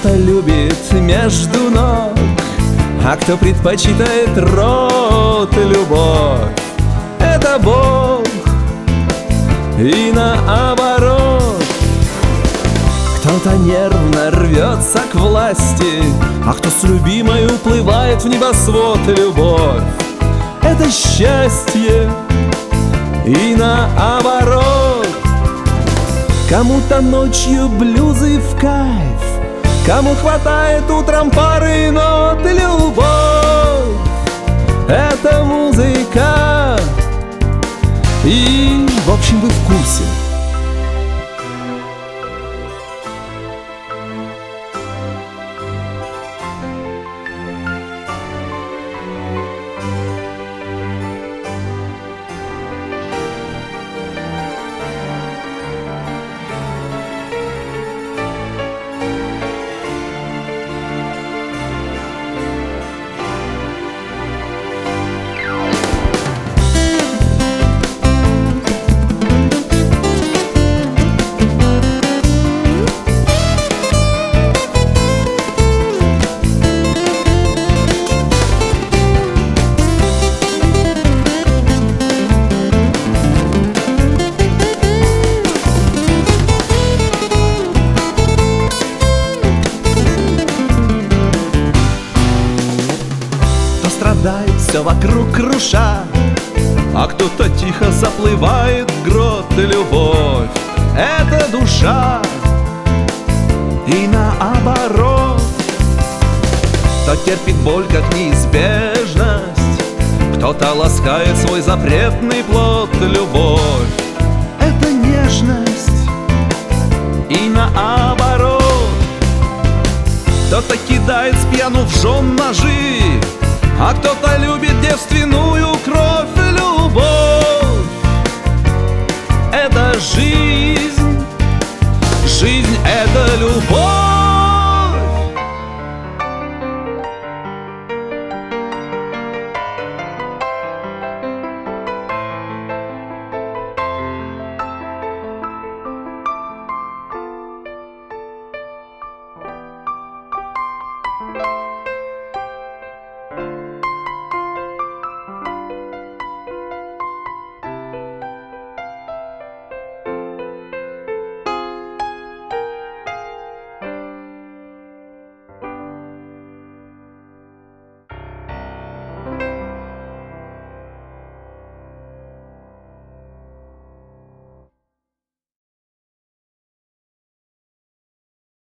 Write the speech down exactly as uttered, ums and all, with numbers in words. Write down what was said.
кто-то любит между ног, а кто предпочитает рот и любовь. Это Бог и наоборот. Кто-то нервно рвется к власти, а кто с любимой уплывает в небосвод. Любовь — это счастье и наоборот. Кому-то ночью блюзы в кайф, кому хватает утром пары и нот. Любовь — это музыка, и, в общем, вы в курсе. Страдает все вокруг круша, а кто-то тихо заплывает в грот. Любовь — это душа и наоборот. Кто терпит боль как неизбежность, кто-то ласкает свой запретный плод. Любовь — это нежность и наоборот. Кто-то кидает с пьяну в жен ножи, а кто-то любит девственную